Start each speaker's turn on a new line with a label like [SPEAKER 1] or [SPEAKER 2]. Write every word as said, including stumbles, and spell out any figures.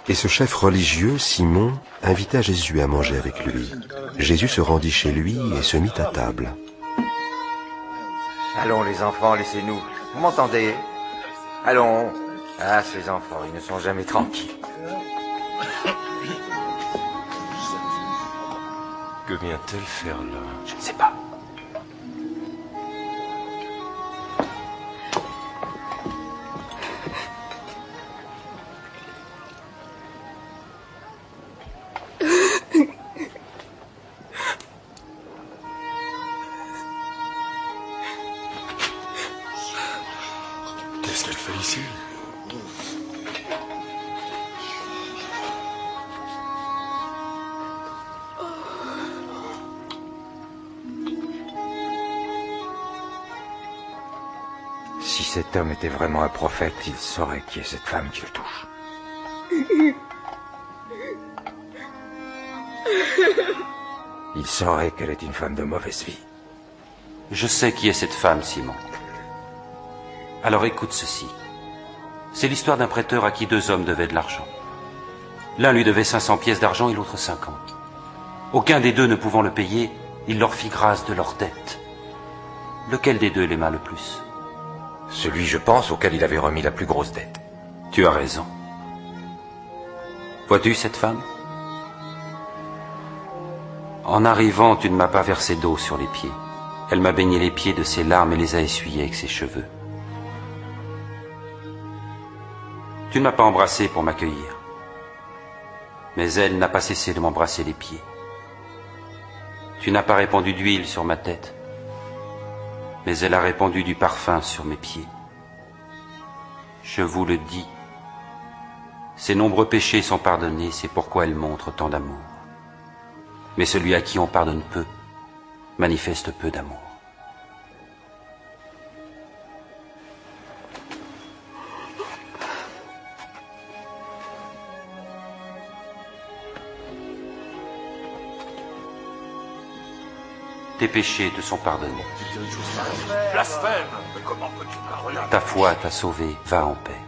[SPEAKER 1] Et ce chef religieux, Simon, invita Jésus à manger avec lui. Jésus se rendit chez lui et se mit à table.
[SPEAKER 2] Allons les enfants, laissez-nous. Vous m'entendez? Allons. Ah, ces enfants, ils ne sont jamais tranquilles.
[SPEAKER 3] Que vient-elle faire là?
[SPEAKER 2] Je ne sais pas.
[SPEAKER 3] Qu'est-ce qu'elle fait ici?
[SPEAKER 2] Si cet homme était vraiment un prophète, il saurait qui est cette femme qui le touche. Il saurait qu'elle est une femme de mauvaise vie.
[SPEAKER 4] Je sais qui est cette femme, Simon. Alors écoute ceci. C'est l'histoire d'un prêteur à qui deux hommes devaient de l'argent. L'un lui devait cinq cents pièces d'argent et l'autre cinquante. Aucun des deux ne pouvant le payer, il leur fit grâce de leur dette. Lequel des deux l'aima le plus?
[SPEAKER 2] Celui, je pense, auquel il avait remis la plus grosse dette.
[SPEAKER 4] Tu as raison. Vois-tu cette femme? En arrivant, tu ne m'as pas versé d'eau sur les pieds. Elle m'a baigné les pieds de ses larmes et les a essuyés avec ses cheveux. Tu ne m'as pas embrassé pour m'accueillir. Mais elle n'a pas cessé de m'embrasser les pieds. Tu n'as pas répandu d'huile sur ma tête. Mais elle a répandu du parfum sur mes pieds. Je vous le dis, ses nombreux péchés sont pardonnés, c'est pourquoi elle montre tant d'amour. Mais celui à qui on pardonne peu, manifeste peu d'amour. Tes péchés te sont pardonnés.
[SPEAKER 3] Blasphème! Mais comment peux-tu parler?
[SPEAKER 4] Ta foi t'a sauvé, va en paix.